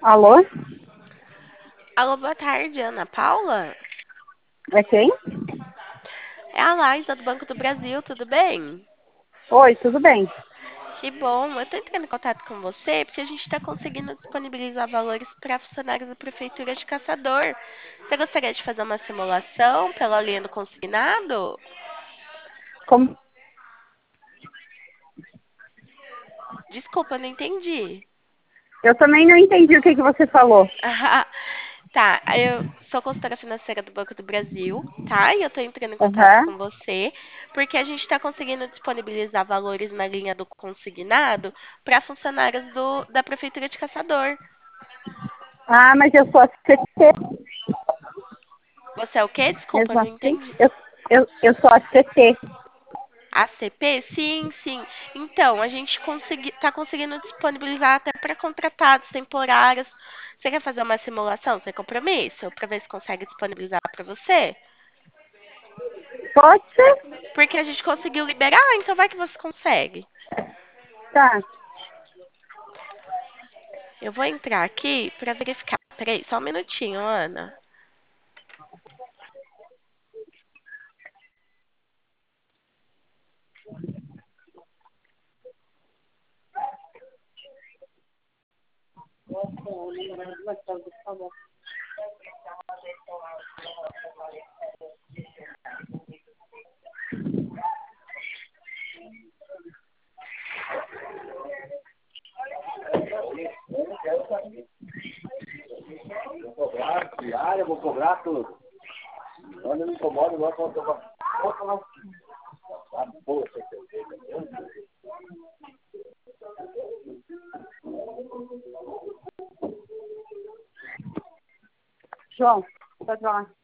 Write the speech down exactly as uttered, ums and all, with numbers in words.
Alô? Alô, boa tarde, Ana Paula? É quem? É a Laísa do Banco do Brasil, tudo bem? Oi, tudo bem? Que bom, eu tô entrando em contato com você porque a gente está conseguindo disponibilizar valores para funcionários da Prefeitura de Caçador. Você gostaria de fazer uma simulação pela linha do consignado? Como... Desculpa, eu não entendi. Eu também não entendi o que, que você falou. Tá, eu sou consultora financeira do Banco do Brasil, tá? E eu tô entrando em contato Aham. com você porque a gente tá conseguindo disponibilizar valores na linha do consignado para funcionários do, da Prefeitura de Caçador. Ah, mas eu sou a C T, Você é o quê? Desculpa, eu mesmo não assim? entendi. Eu, eu, eu sou a C T. A C P? Sim, sim. Então, a gente consegui, tá conseguindo disponibilizar até para contratados temporários. Você quer fazer uma simulação sem compromisso? Para ver se consegue disponibilizar para você? Pode ser? Porque a gente conseguiu liberar, então vai que você consegue. Tá. Eu vou entrar aqui para verificar. Peraí, só um minutinho, Ana. Vou cobrar diária, vou cobrar tudo. Quando eu me incomodo, eu vou cobrar. Vou cobrar. Ah, boa, João, pode falar.